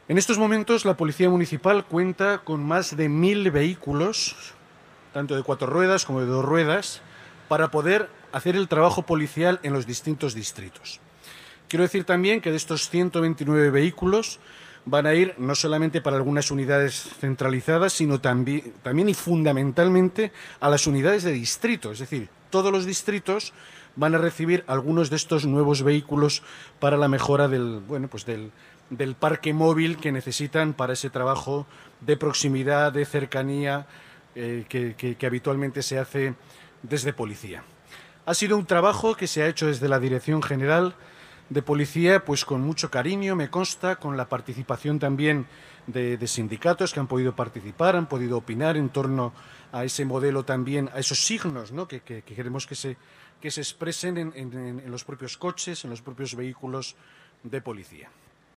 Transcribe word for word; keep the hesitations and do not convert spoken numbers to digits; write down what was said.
En estos momentos la Policía Municipal cuenta con más de mil vehículos, tanto de cuatro ruedas como de dos ruedas, para poder hacer el trabajo policial en los distintos distritos. Quiero decir también que de estos ciento veintinueve vehículos van a ir no solamente para algunas unidades centralizadas, sino también, también y fundamentalmente a las unidades de distrito. Es decir, todos los distritos van a recibir algunos de estos nuevos vehículos para la mejora del, bueno, pues del, del parque móvil que necesitan para ese trabajo de proximidad, de cercanía, eh, que, que, que habitualmente se hace desde policía. Ha sido un trabajo que se ha hecho desde la Dirección General de Policía, pues con mucho cariño, me consta, con la participación también de, de sindicatos que han podido participar, han podido opinar en torno a ese modelo también, a esos signos, ¿no?, que, que, que queremos que se, que se expresen en, en, en los propios coches, en los propios vehículos de policía.